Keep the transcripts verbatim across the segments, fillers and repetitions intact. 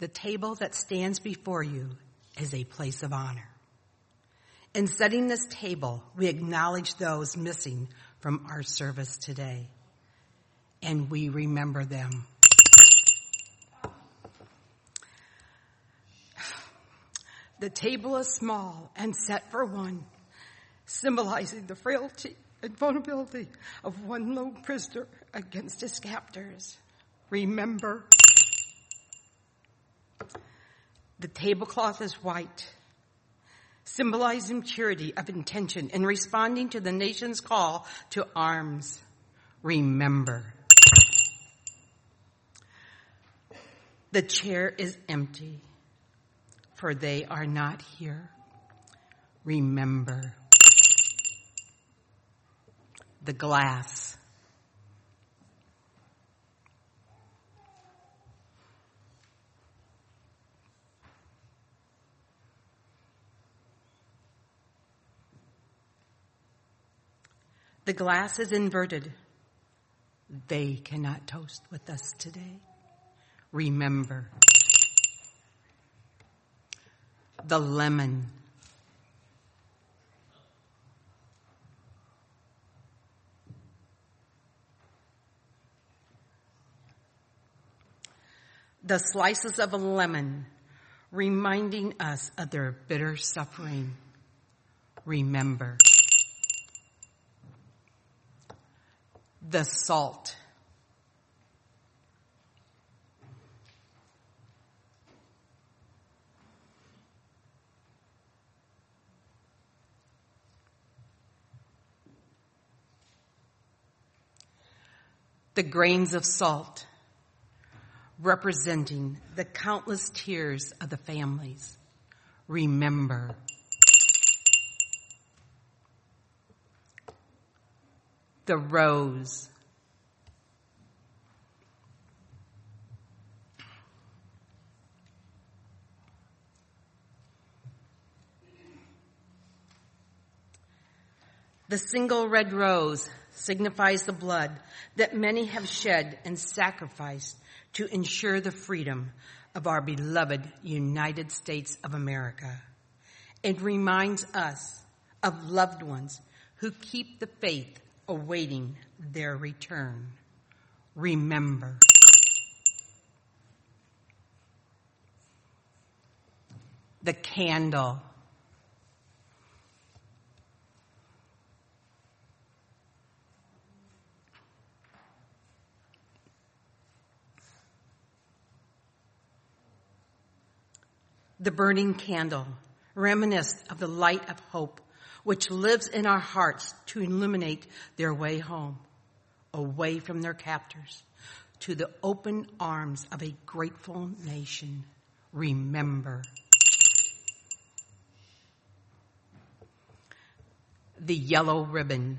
The table that stands before you is a place of honor. In setting this table, we acknowledge those missing from our service today, and we remember them. The table is small and set for one, symbolizing the frailty and vulnerability of one lone prisoner against his captors. Remember. The tablecloth is white, symbolizing purity of intention in responding to the nation's call to arms. Remember. The chair is empty, for they are not here. Remember. The glass. The glass is inverted. They cannot toast with us today. Remember. The lemon. The slices of a lemon, reminding us of their bitter suffering. Remember. The salt. The grains of salt, representing the countless tears of the families. Remember. The rose. The single red rose signifies the blood that many have shed and sacrificed to ensure the freedom of our beloved United States of America. It reminds us of loved ones who keep the faith awaiting their return. Remember. The candle. The burning candle, reminiscent of the light of hope which lives in our hearts to illuminate their way home, away from their captors, to the open arms of a grateful nation. Remember. The yellow ribbon.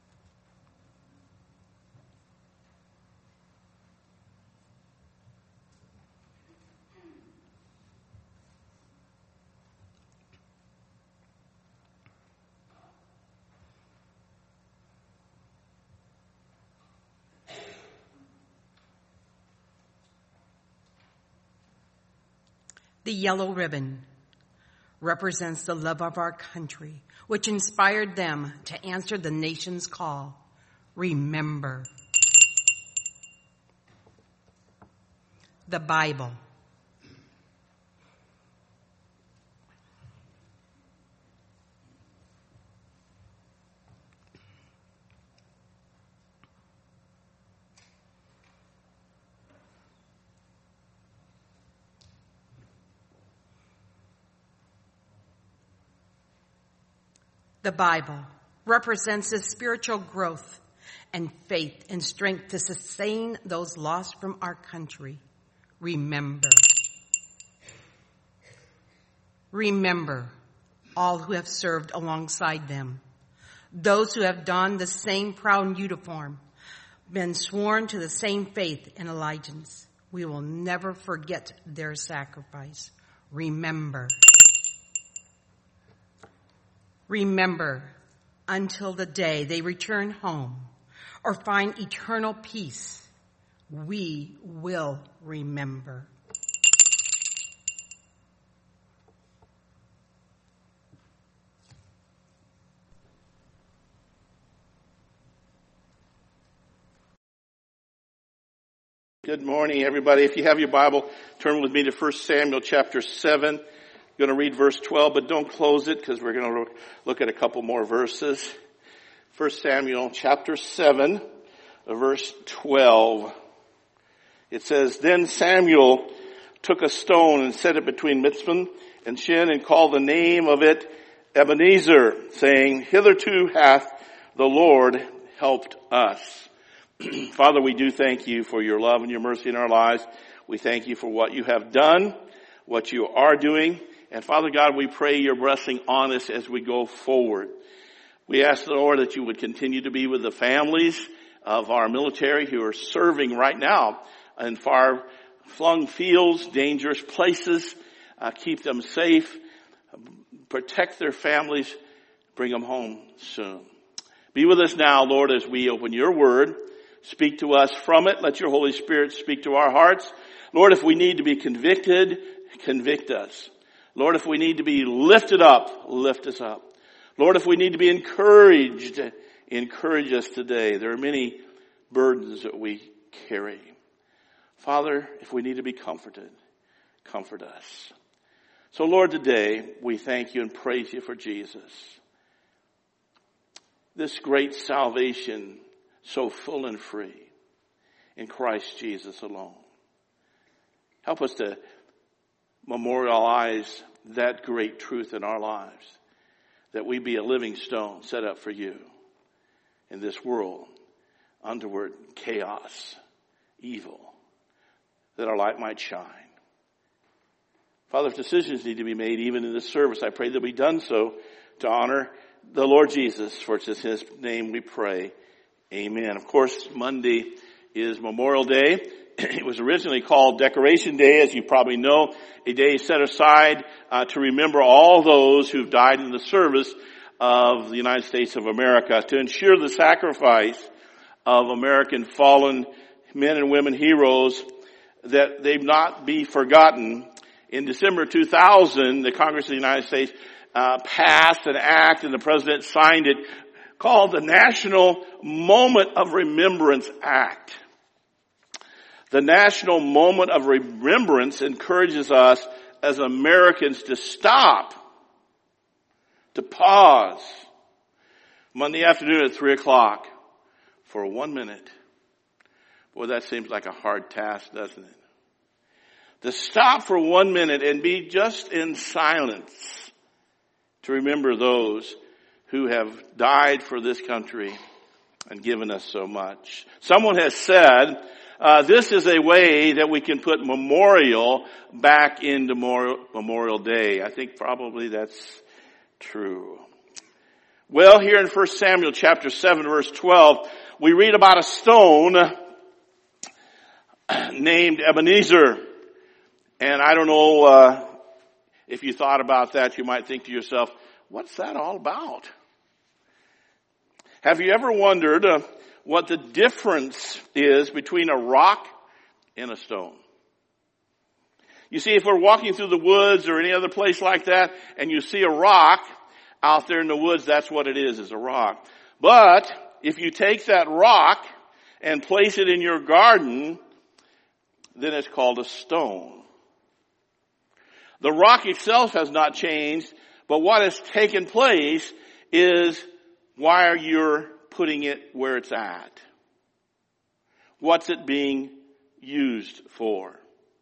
The yellow ribbon represents the love of our country, which inspired them to answer the nation's call. Remember. The Bible. The Bible represents the spiritual growth and faith and strength to sustain those lost from our country. Remember. Remember all who have served alongside them, those who have donned the same proud uniform, been sworn to the same faith and allegiance. We will never forget their sacrifice. Remember. Remember until the day they return home or find eternal peace. We will remember. Good morning, everybody. If you have your Bible, turn with me to First Samuel chapter seven. I'm going to read verse twelve, but don't close it because we're going to look at a couple more verses. First Samuel chapter seven, verse twelve. It says, Then Samuel took a stone and set it between Mizpah and Shin and called the name of it Ebenezer, saying, Hitherto hath the Lord helped us. Father, we do thank you for your love and your mercy in our lives. We thank you for what you have done, what you are doing. And Father God, we pray your blessing on us as we go forward. We ask the Lord that you would continue to be with the families of our military who are serving right now in far-flung fields, dangerous places. Uh, keep them safe. Protect their families. Bring them home soon. Be with us now, Lord, as we open your word. Speak to us from it. Let your Holy Spirit speak to our hearts. Lord, if we need to be convicted, convict us. Lord, if we need to be lifted up, lift us up. Lord, if we need to be encouraged, encourage us today. There are many burdens that we carry. Father, if we need to be comforted, comfort us. So Lord, today we thank you and praise you for Jesus. This great salvation, so full and free in Christ Jesus alone. Help us to memorialize that great truth in our lives, that we be a living stone set up for you in this world, underward chaos, evil, that our light might shine. Father, if decisions need to be made even in this service, I pray they'll be done so to honor the Lord Jesus, for it's in his name we pray. Amen. Of course, Monday is Memorial Day. It was originally called Decoration Day, as you probably know, a day set aside uh, to remember all those who've died in the service of the United States of America, to ensure the sacrifice of American fallen men and women heroes, that they not be forgotten. In December two thousand, the Congress of the United States uh, passed an act, and the President signed it, called the National Moment of Remembrance Act. The National Moment of Remembrance encourages us as Americans to stop, to pause, Monday afternoon at three o'clock for one minute. Boy, that seems like a hard task, doesn't it? To stop for one minute and be just in silence to remember those who have died for this country and given us so much. Someone has said, uh, this is a way that we can put memorial back into Memorial Day. I think probably that's true. Well, here in First Samuel chapter seven, verse twelve, we read about a stone named Ebenezer. And I don't know uh, if you thought about that, you might think to yourself, what's that all about? Have you ever wondered uh, what the difference is between a rock and a stone? You see, if we're walking through the woods or any other place like that, and you see a rock out there in the woods, that's what it is, is a rock. But if you take that rock and place it in your garden, then it's called a stone. The rock itself has not changed, but what has taken place is why you're putting it where it's at. What's it being used for?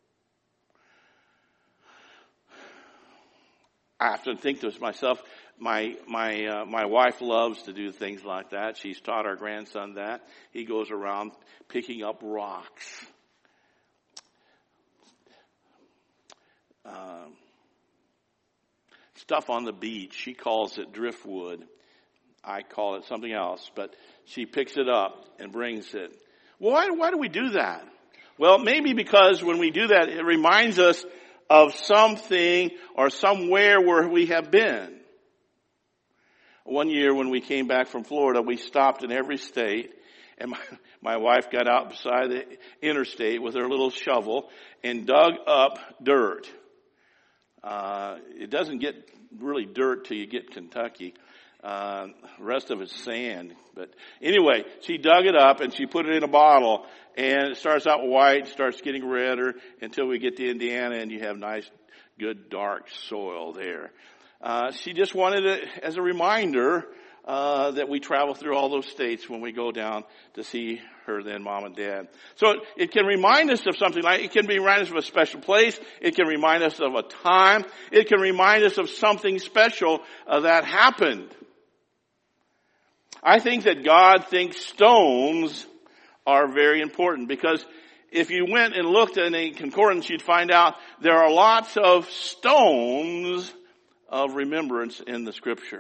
I have to think to myself, my my uh, my wife loves to do things like that. She's taught our grandson that. He goes around picking up rocks. Um, stuff on the beach. She calls it driftwood. I call it something else, but she picks it up and brings it. Why, why do we do that? Well, maybe because when we do that, it reminds us of something or somewhere where we have been. One year when we came back from Florida, we stopped in every state, and my, my wife got out beside the interstate with her little shovel and dug up dirt. Uh, it doesn't get really dirt till you get Kentucky. Uh, the rest of it's sand. But anyway, she dug it up and she put it in a bottle, and it starts out white, starts getting redder until we get to Indiana and you have nice, good, dark soil there. Uh, she just wanted it as a reminder uh, that we travel through all those states when we go down to see her then, mom and dad. So it, it can remind us of something like, it can remind us of a special place. It can remind us of a time. It can remind us of something special uh, that happened. I think that God thinks stones are very important, because if you went and looked in a concordance, you'd find out there are lots of stones of remembrance in the scripture.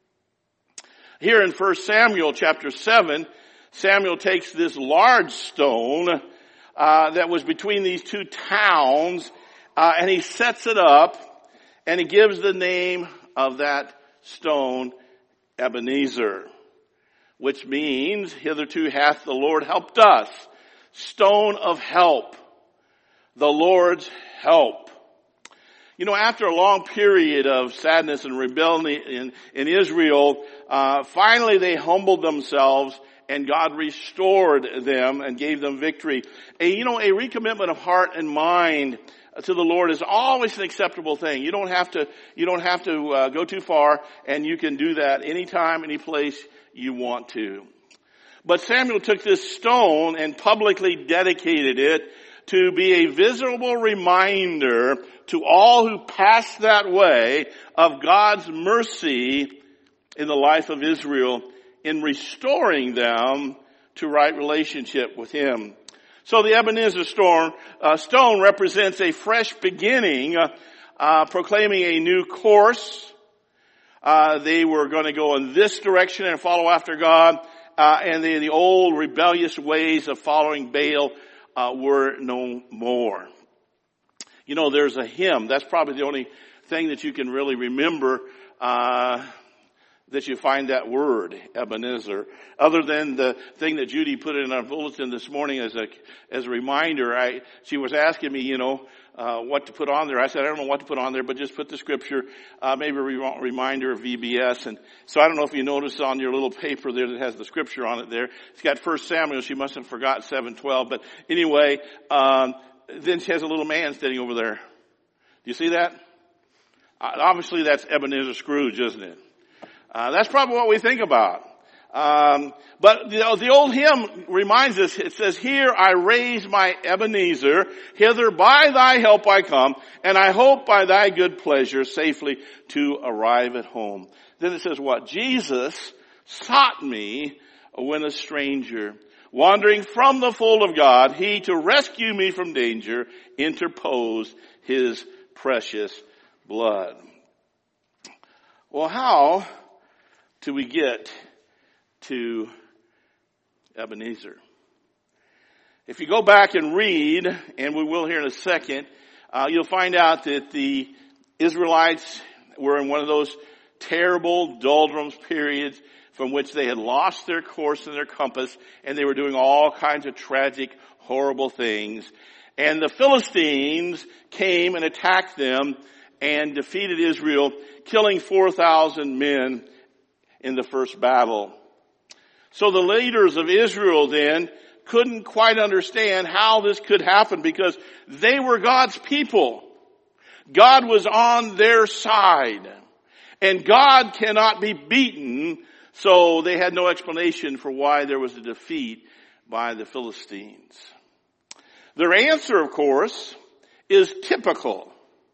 Here in First Samuel chapter seven, Samuel takes this large stone uh, that was between these two towns, uh, and he sets it up, and he gives the name of that stone Ebenezer, which means, hitherto hath the Lord helped us. Stone of help. The Lord's help. You know, after a long period of sadness and rebellion in, in Israel, uh, finally they humbled themselves and God restored them and gave them victory. A, you know, a recommitment of heart and mind to the Lord is always an acceptable thing. You don't have to, you don't have to uh, go too far, and you can do that anytime, any place you want to. But Samuel took this stone and publicly dedicated it to be a visible reminder to all who pass that way of God's mercy in the life of Israel in restoring them to right relationship with Him. So the Ebenezer stone, uh, stone represents a fresh beginning, uh, uh, proclaiming a new course. Uh, they were going to go in this direction and follow after God, uh, and the, the old rebellious ways of following Baal uh, were no more. You know, there's a hymn. That's probably the only thing that you can really remember uh that you find that word, Ebenezer. Other than the thing that Judy put in our bulletin this morning as a as a reminder, I she was asking me, you know, uh what to put on there. I said, I don't know what to put on there, but just put the scripture, uh maybe a re- reminder of V B S. And so I don't know if you noticed on your little paper there that has the scripture on it there. It's got First Samuel. She must have forgot seven twelve. But anyway, um then she has a little man standing over there. Do you see that? Uh, obviously that's Ebenezer Scrooge, isn't it? Uh, that's probably what we think about. Um, but the, the old hymn reminds us, it says, here I raise my Ebenezer, hither by thy help I come, and I hope by thy good pleasure safely to arrive at home. Then it says what? Jesus sought me when a stranger, wandering from the fold of God, he to rescue me from danger interposed his precious blood. Well, how do we get to Ebenezer? If you go back and read, and we will here in a second, uh, you'll find out that the Israelites were in one of those terrible doldrums periods from which they had lost their course and their compass, and they were doing all kinds of tragic, horrible things. And the Philistines came and attacked them and defeated Israel, killing four thousand men in the first battle. So the leaders of Israel then couldn't quite understand how this could happen, because they were God's people. God was on their side, and God cannot be beaten, so they had no explanation for why there was a defeat by the Philistines. Their answer, of course, is typical.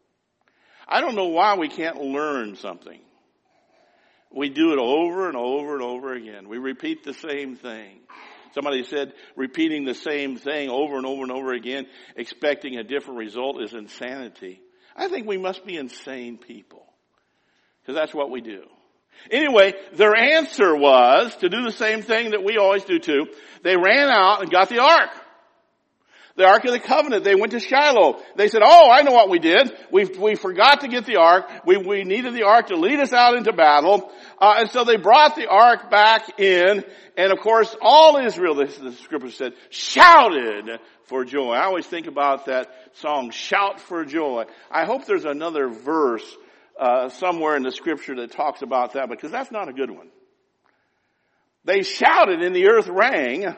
I don't know why we can't learn something. We do it over and over and over again. We repeat the same thing. Somebody said repeating the same thing over and over and over again, expecting a different result, is insanity. I think we must be insane people, because that's what we do. Anyway, their answer was to do the same thing that we always do too. They ran out and got the ark. The Ark of the Covenant. They went to Shiloh. They said, oh, I know what we did. We we forgot to get the Ark. We we needed the Ark to lead us out into battle. Uh, and so they brought the Ark back in. And of course, all Israel, the, the scripture said, shouted for joy. I always think about that song, Shout for Joy. I hope there's another verse uh, somewhere in the scripture that talks about that, because that's not a good one. They shouted and the earth rang,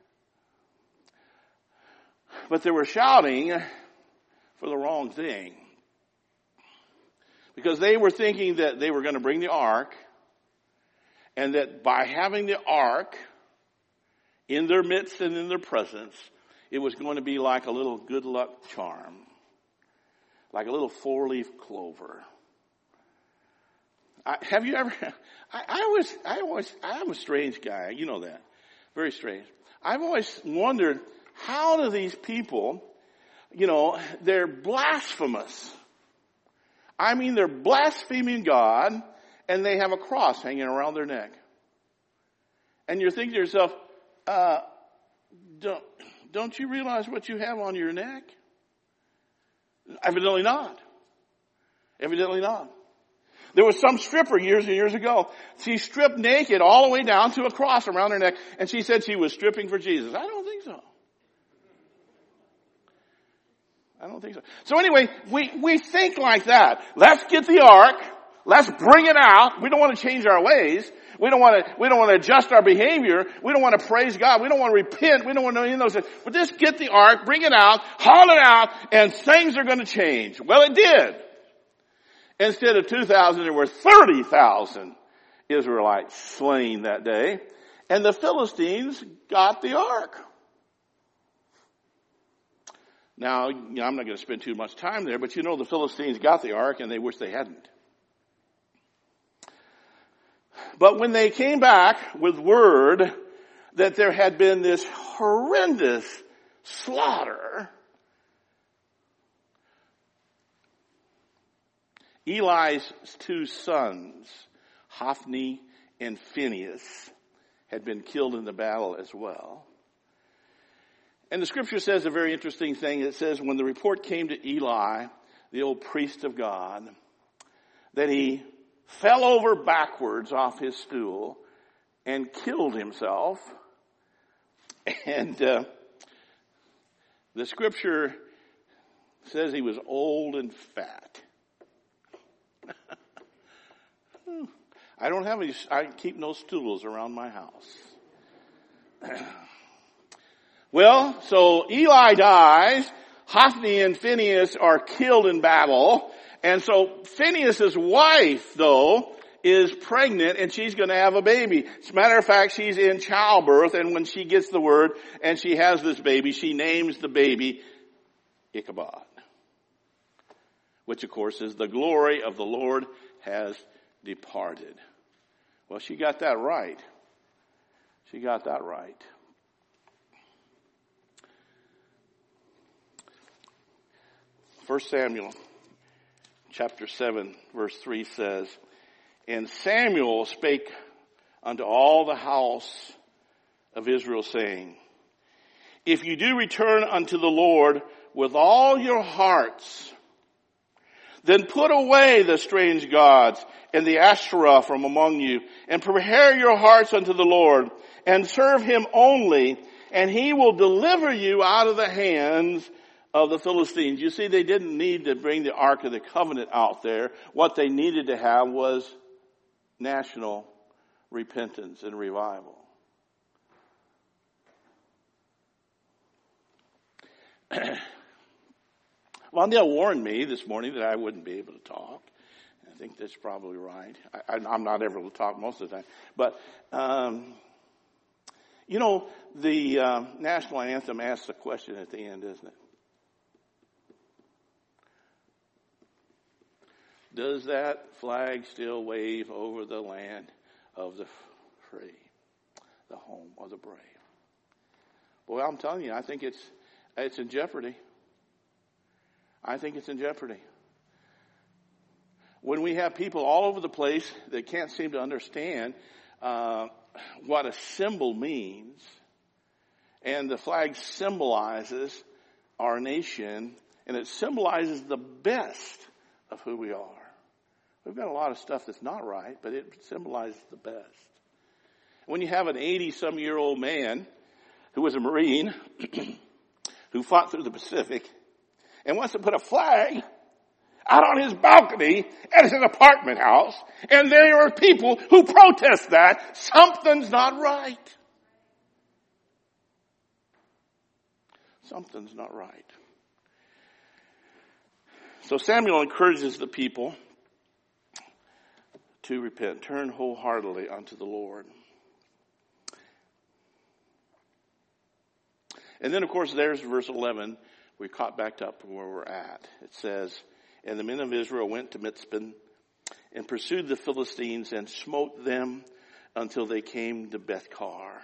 but they were shouting for the wrong thing. Because they were thinking that they were going to bring the ark, and that by having the ark in their midst and in their presence, it was going to be like a little good luck charm. Like a little four-leaf clover. I, have you ever, I, I was, I always, I'm a strange guy. You know that. Very strange. I've always wondered, how do these people, you know, they're blasphemous. I mean, they're blaspheming God, and they have a cross hanging around their neck. And you're thinking to yourself, uh, don't, don't you realize what you have on your neck? Evidently not. Evidently not. There was some stripper years and years ago. She stripped naked all the way down to a cross around her neck, and she said she was stripping for Jesus. I don't think so. I don't think so. So anyway, we, we think like that. Let's get the ark. Let's bring it out. We don't want to change our ways. We don't want to, we don't want to adjust our behavior. We don't want to praise God. We don't want to repent. We don't want to do any of those things. But just get the ark, bring it out, haul it out, and things are going to change. Well, it did. Instead of two thousand, there were thirty thousand Israelites slain that day. And the Philistines got the ark. Now, you know, I'm not going to spend too much time there, but you know the Philistines got the ark and they wish they hadn't. But when they came back with word that there had been this horrendous slaughter, Eli's two sons, Hophni and Phinehas, had been killed in the battle as well. And the scripture says a very interesting thing. It says when the report came to Eli, the old priest of God, that he fell over backwards off his stool and killed himself. And uh, the scripture says he was old and fat. I don't have any, I keep no stools around my house. Well, so Eli dies. Hophni and Phinehas are killed in battle. And so Phinehas' wife, though, is pregnant and she's going to have a baby. As a matter of fact, she's in childbirth, and when she gets the word and she has this baby, she names the baby Ichabod, which of course is the glory of the Lord has departed. Well, she got that right. She got that right. First Samuel chapter seven verse three says, and Samuel spake unto all the house of Israel, saying, if you do return unto the Lord with all your hearts, then put away the strange gods and the Asherah from among you, and prepare your hearts unto the Lord, and serve him only, and he will deliver you out of the hands of the Philistines. You see, they didn't need to bring the Ark of the Covenant out there. What they needed to have was national repentance and revival. Well, Neil warned me this morning that I wouldn't be able to talk. I think that's probably right. I, I, I'm not able to talk most of the time. But, um, you know, the uh, national anthem asks a question at the end, isn't it? Does that flag still wave over the land of the free, the home of the brave? Well, I'm telling you, I think it's it's in jeopardy. I think it's in jeopardy. When we have people all over the place that can't seem to understand uh, what a symbol means, and the flag symbolizes our nation, and it symbolizes the best of who we are. We've got a lot of stuff that's not right, but it symbolizes the best. When you have an eighty-some-year-old man who was a Marine who fought through the Pacific and wants to put a flag out on his balcony at his apartment house, and there are people who protest that. Something's not right. Something's not right. So Samuel encourages the people to repent, turn wholeheartedly unto the Lord. And then, of course, there's verse eleven. We caught back up from where we're at. It says, and the men of Israel went to Mizpah and pursued the Philistines and smote them until they came to Bethkar.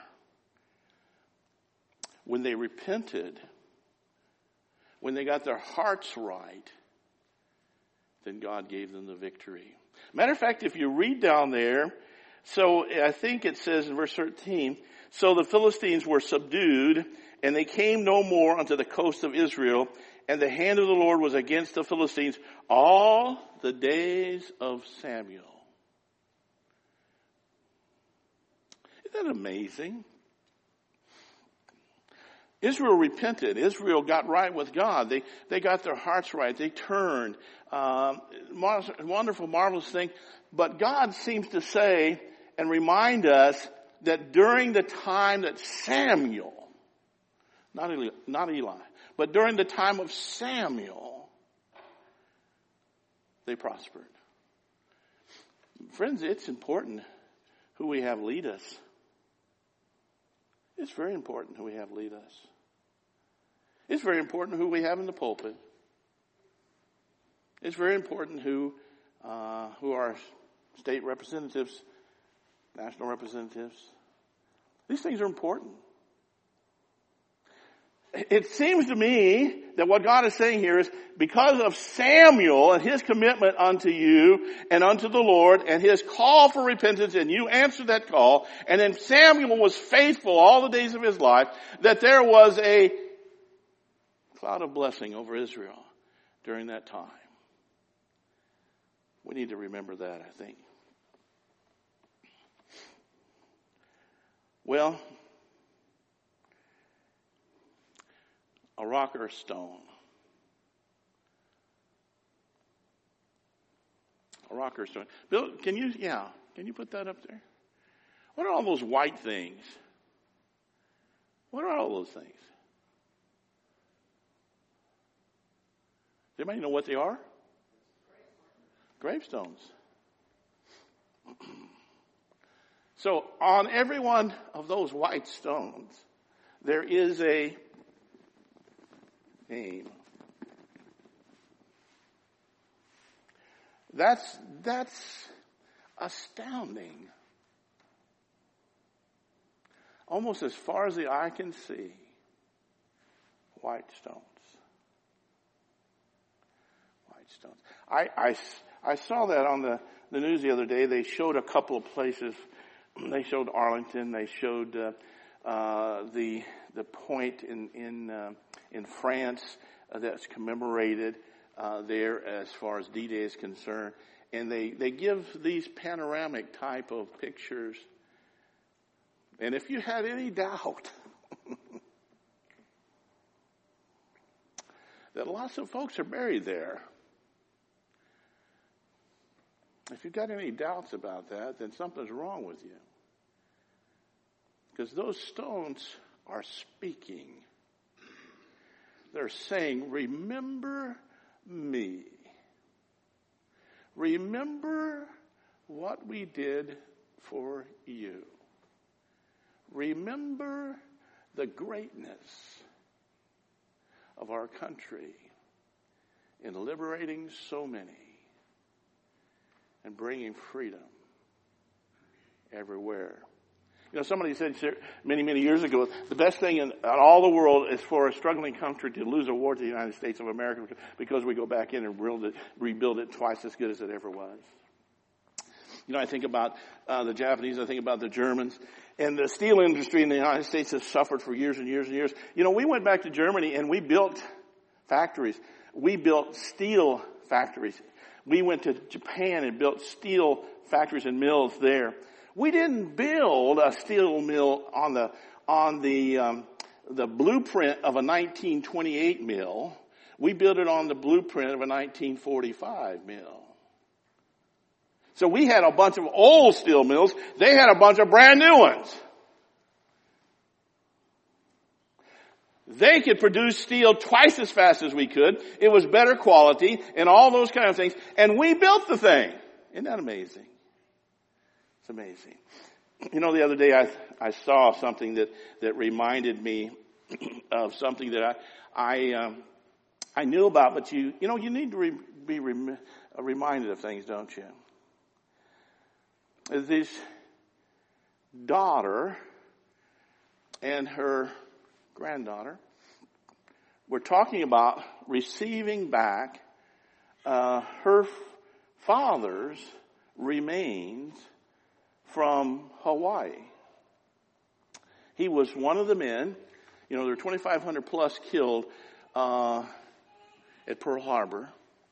When they repented, when they got their hearts right, then God gave them the victory. Matter of fact, if you read down there, so I think it says in verse thirteen, so the Philistines were subdued, and they came no more unto the coast of Israel, and the hand of the Lord was against the Philistines all the days of Samuel. Isn't that amazing? Israel repented. Israel got right with God. They they got their hearts right. They turned. Um, wonderful, marvelous thing. But God seems to say and remind us that during the time that Samuel, not Eli, not Eli, but during the time of Samuel, they prospered. Friends, it's important who we have lead us. It's very important who we have lead us. It's very important who we have in the pulpit. It's very important who uh, who are state representatives, national representatives. These things are important. It seems to me that what God is saying here is because of Samuel and his commitment unto you and unto the Lord and his call for repentance, and you answered that call, and then Samuel was faithful all the days of his life, that there was a cloud of blessing over Israel during that time. We need to remember that, I think. Well, a rock or a stone. A rock or a stone. Bill, can you, yeah, can you put that up there? What are all those white things? What are all those things? Does anybody know what they are? Gravestones. So on every one of those white stones, there is a name. That's, that's astounding. Almost as far as the eye can see, white stones. White stones. I, I, I saw that on the, the news the other day. They showed a couple of places. They showed Arlington. They showed uh, uh, the the point in in uh, in France uh, that's commemorated uh, there as far as D-Day is concerned. And they, they give these panoramic type of pictures. And if you had any doubt that lots of folks are buried there, if you've got any doubts about that, then something's wrong with you. Because those stones are speaking. They're saying, remember me. Remember what we did for you. Remember the greatness of our country in liberating so many and bringing freedom everywhere. You know, somebody said many, many years ago, the best thing in, in all the world is for a struggling country to lose a war to the United States of America because we go back in and rebuild it, rebuild it twice as good as it ever was. You know, I think about uh, the Japanese, I think about the Germans, and the steel industry in the United States has suffered for years and years and years. You know, we went back to Germany and we built factories. We built steel factories. We went to Japan and built steel factories and mills there. We didn't build a steel mill on the on the um, the blueprint of a nineteen twenty-eight mill. We built it on the blueprint of a nineteen forty-five mill. So we had a bunch of old steel mills. They had a bunch of brand new ones. They could produce steel twice as fast as we could. It was better quality and all those kind of things. And we built the thing. Isn't that amazing? It's amazing. You know, the other day I I saw something that, that reminded me of something that I I um, I knew about, but you you know you need to re, be rem, reminded of things, don't you? This daughter and her granddaughter were talking about receiving back uh, her father's remains from Hawaii. He was one of the men. You know, there were twenty-five hundred plus killed uh, at Pearl Harbor.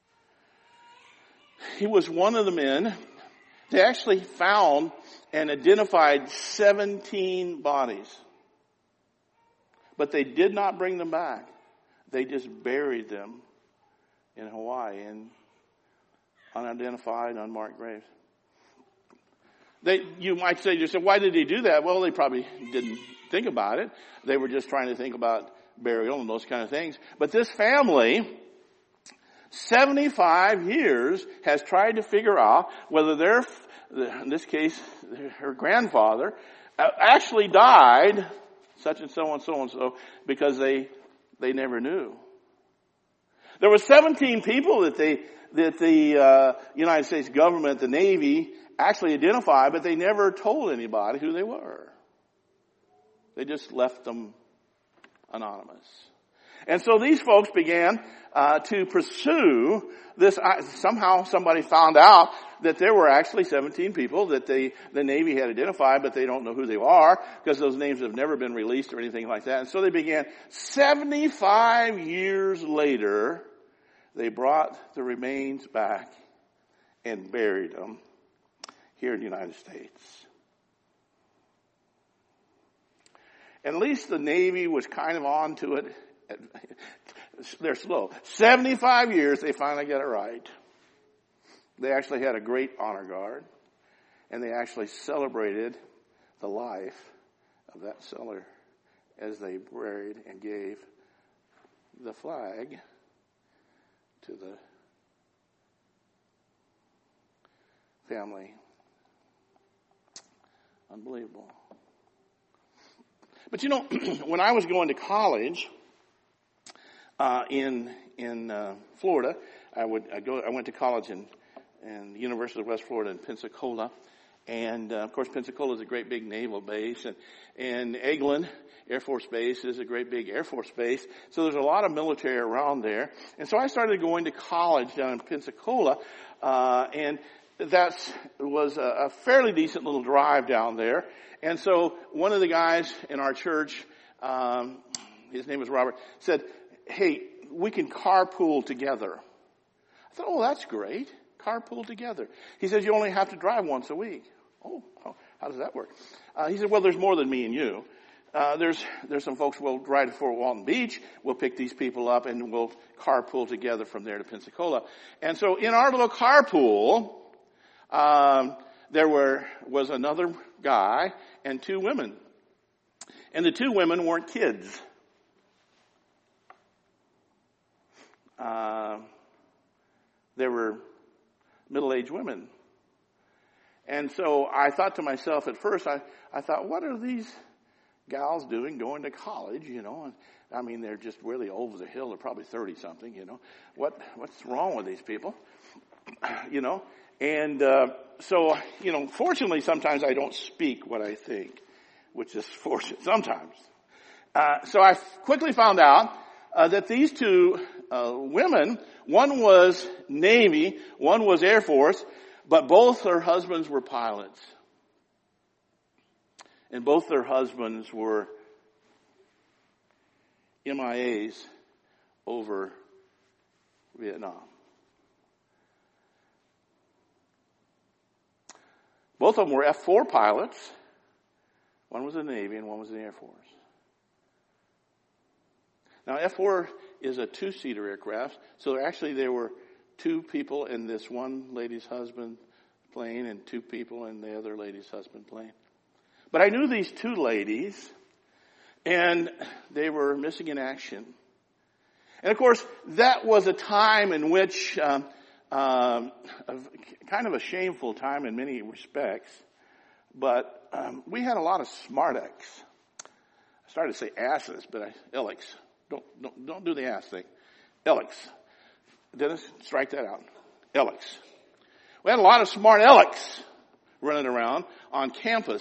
He was one of the men. They actually found and identified seventeen bodies. But they did not bring them back. They just buried them in Hawaii in unidentified, unmarked graves. They, you might say, you said, why did they do that? Well, they probably didn't think about it. They were just trying to think about burial and those kind of things. But this family, seventy-five years, has tried to figure out whether their, in this case, her grandfather, actually died, such and so and so and so, because they they never knew. There were seventeen people that they that the uh, United States government, the Navy, actually identified, but they never told anybody who they were. They just left them anonymous. And so these folks began uh, to pursue this. Uh, somehow somebody found out that there were actually seventeen people that they, the Navy had identified, but they don't know who they are because those names have never been released or anything like that. And so they began. seventy-five years later, they brought the remains back and buried them here in the United States. And at least the Navy was kind of on to it. They're slow. seventy-five years, they finally got it right. They actually had a great honor guard, and they actually celebrated the life of that sailor as they buried and gave the flag to the family. Unbelievable. But you know, when I was going to college uh, in in uh, Florida, I would I go. I went to college in, in the University of West Florida in Pensacola, and uh, of course Pensacola is a great big naval base, and and Eglin Air Force Base is a great big Air Force base. So there's a lot of military around there, and so I started going to college down in Pensacola, uh, and that was a, a fairly decent little drive down there. And so one of the guys in our church, um, his name was Robert, said, hey, we can carpool together. I thought, oh, that's great. Carpool together. He says, you only have to drive once a week. Oh, how does that work? Uh, he said, well, there's more than me and you. Uh, there's, there's some folks we'll drive to Fort Walton Beach. We'll pick these people up and we'll carpool together from there to Pensacola. And so in our little carpool, um, there were, was another guy and two women. And the two women weren't kids. Uh, they were middle-aged women. And so I thought to myself at first, I, I thought, what are these gals doing going to college, you know? And I mean, they're just really over the hill. They're probably thirty-something, you know. What What's wrong with these people? You know? And uh, so, you know, fortunately, sometimes I don't speak what I think, which is fortunate sometimes. Uh, so I quickly found out uh, that these two uh, women, one was Navy, one was Air Force, but both their husbands were pilots. And both their husbands were M I As over Vietnam. Both of them were F four pilots. One was in the Navy and one was in the Air Force. Now, F four is a two-seater aircraft. So actually there were two people in this one lady's husband plane and two people in the other lady's husband plane. But I knew these two ladies, and they were missing in action. And of course, that was a time in which, um, um, a, kind of a shameful time in many respects, but um, we had a lot of smartecks. I started to say asses, but I, Alex. Don't, don't, don't do the ass thing. Alex. Dennis, strike that out. Alex. We had a lot of smart Alex running around on campus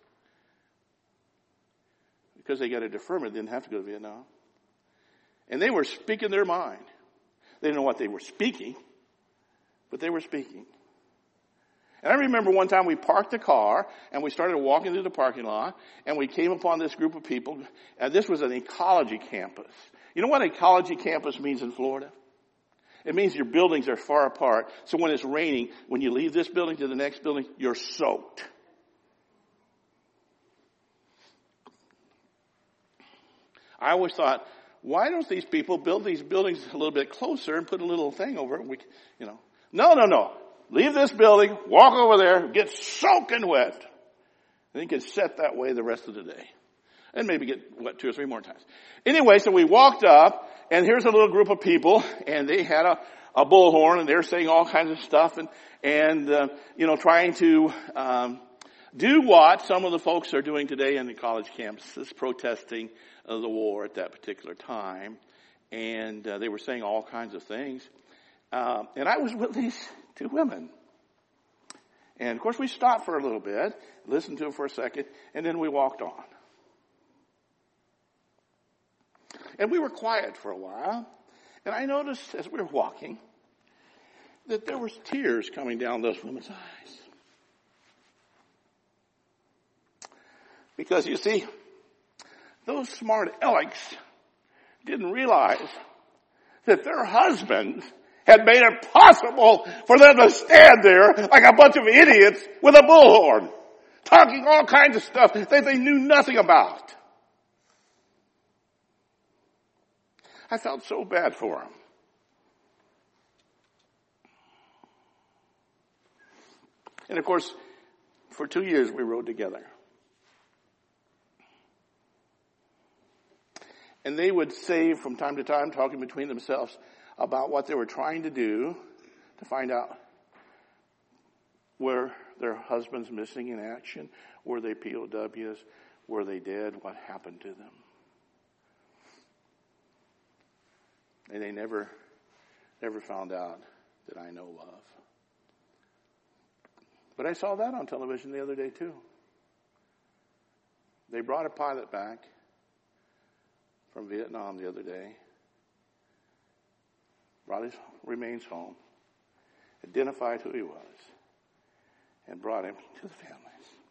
because they got a deferment, didn't have to go to Vietnam. And they were speaking their mind. They didn't know what they were speaking, but they were speaking. And I remember one time we parked the car and we started walking through the parking lot and we came upon this group of people. And this was an ecology campus. You know what ecology campus means in Florida? It means your buildings are far apart. So when it's raining, when you leave this building to the next building, you're soaked. I always thought, why don't these people build these buildings a little bit closer and put a little thing over it? We, you know, no, no, no. Leave this building, walk over there, get soaking wet. And you can sit that way the rest of the day. And maybe get wet two or three more times. Anyway, so we walked up, and here's a little group of people, and they had a, a bullhorn, and they're saying all kinds of stuff, and, and uh, you know, trying to um, do what some of the folks are doing today in the college campuses, protesting uh, the war at that particular time. And uh, they were saying all kinds of things. Uh, and I was with these two women. And of course we stopped for a little bit, listened to them for a second, and then we walked on. And we were quiet for a while. And I noticed as we were walking that there was tears coming down those women's eyes. Because you see, those smart Alex didn't realize that their husbands had made it possible for them to stand there like a bunch of idiots with a bullhorn, talking all kinds of stuff that they knew nothing about. I felt so bad for them. And of course, for two years we rode together. And they would say from time to time, talking between themselves, about what they were trying to do to find out were their husbands missing in action, were they P O Ws, were they dead, what happened to them. And they never, never found out that I know of. But I saw that on television the other day too. They brought a pilot back from Vietnam the other day, brought his remains home, identified who he was, and brought him to the families.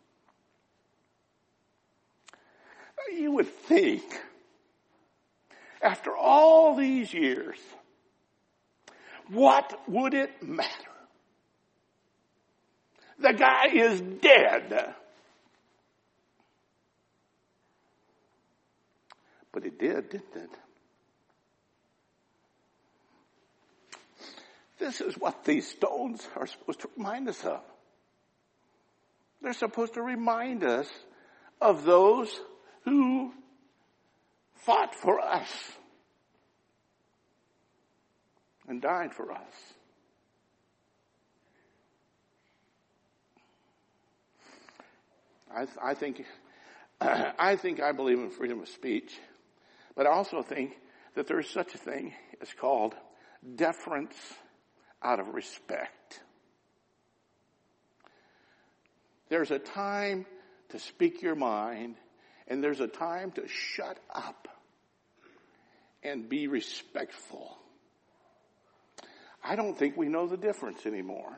Now, you would think, after all these years, what would it matter? The guy is dead. But it did, didn't it? This is what these stones are supposed to remind us of. They're supposed to remind us of those who fought for us and died for us. I, I think, I think I believe in freedom of speech, but I also think that there is such a thing as called deference out of respect. There's a time to speak your mind, and there's a time to shut up and be respectful. I don't think we know the difference anymore.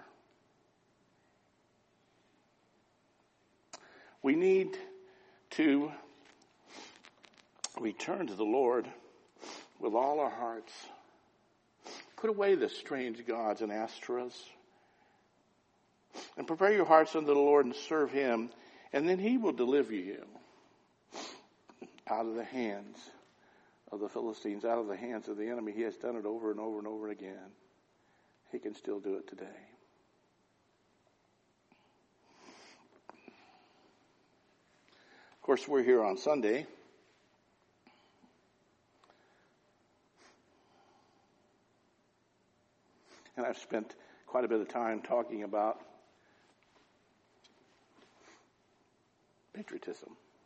We need to return to the Lord with all our hearts. Put away the strange gods and astras. And prepare your hearts unto the Lord and serve Him. And then He will deliver you out of the hands of the Philistines out of the hands of the enemy. He has done it over and over and over again. He can still do it today. Of course, we're here on Sunday. And I've spent quite a bit of time talking about patriotism.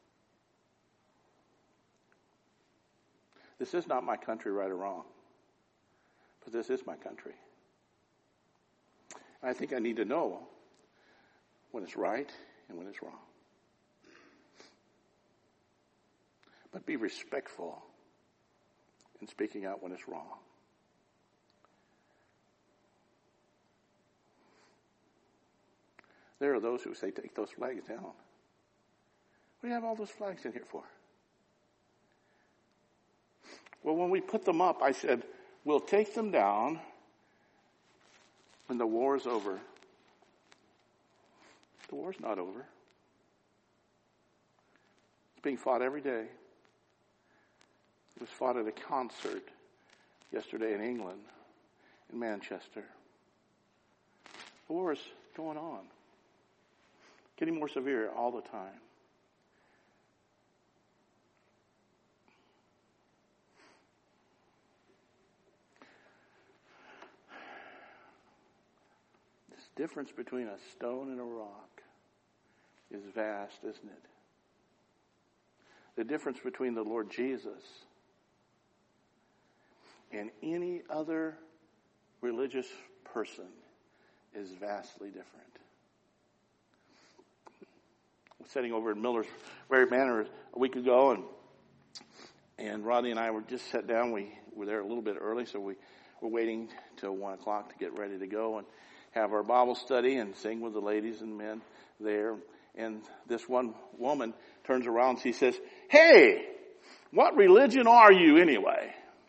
This is not my country, right or wrong, but this is my country. And I think I need to know when it's right and when it's wrong. But be respectful in speaking out when it's wrong. There are those who say, take those flags down. What do you have all those flags in here for? Well, when we put them up, I said, we'll take them down when the war is over. The war's not over. It's being fought every day. It was fought at a concert yesterday in England, in Manchester. The war is going on. Getting more severe all the time. This difference between a stone and a rock is vast, isn't it? The difference between the Lord Jesus and any other religious person is vastly different. Sitting over in Miller's Very Manor a week ago, and and Rodney and I were just sat down. We were there a little bit early, so we were waiting till one o'clock to get ready to go and have our Bible study and sing with the ladies and men there. And this one woman turns around and she says, "Hey, what religion are you anyway?"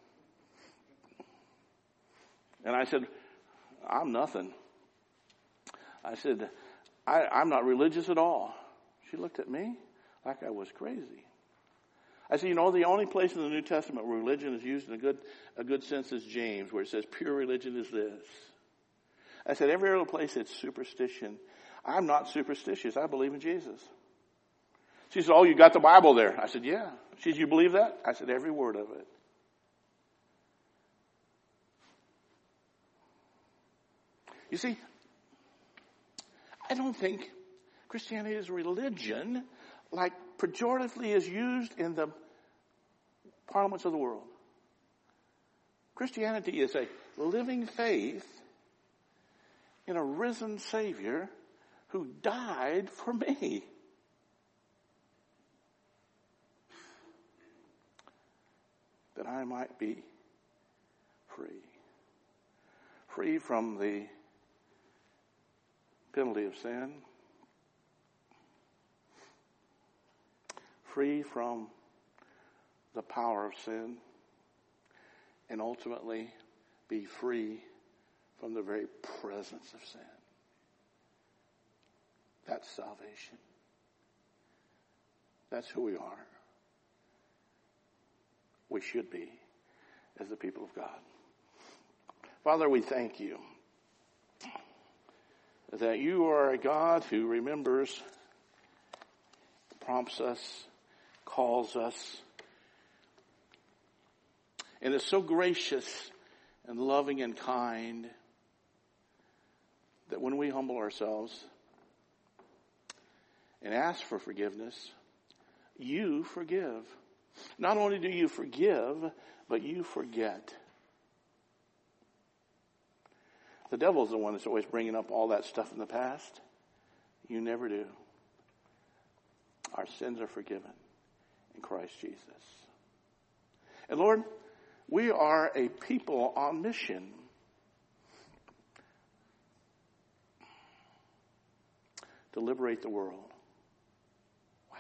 And I said, "I'm nothing." I said, I, I'm not religious at all. She looked at me like I was crazy. I said, you know, the only place in the New Testament where religion is used in a good a good sense is James, where it says pure religion is this. I said, every other place it's superstition. I'm not superstitious. I believe in Jesus. She said, oh, you got the Bible there. I said, yeah. She said, you believe that? I said, every word of it. You see, I don't think Christianity is religion like pejoratively is used in the parliaments of the world. Christianity is a living faith in a risen Savior who died for me. That I might be free. Free from the penalty of sin. Free from the power of sin, and ultimately be free from the very presence of sin. That's salvation. That's who we are. We should be as the people of God. Father, we thank you that you are a God who remembers, prompts us, calls us, and is so gracious and loving and kind that when we humble ourselves and ask for forgiveness, you forgive. Not only do you forgive, but you forget. The devil's the one that's always bringing up all that stuff in the past. You never do. Our sins are forgiven in Christ Jesus. And Lord, we are a people on mission. To liberate the world. Wow.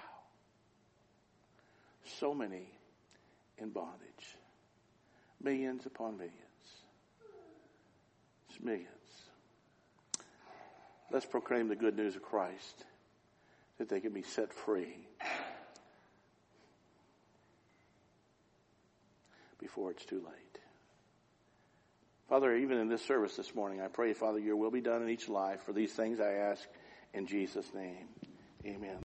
So many in bondage. Millions upon millions. It's millions. Let's proclaim the good news of Christ, that they can be set free. before it's too late. Father, even in this service this morning, I pray, Father, your will be done in each life. For these things I ask in Jesus' name. Amen.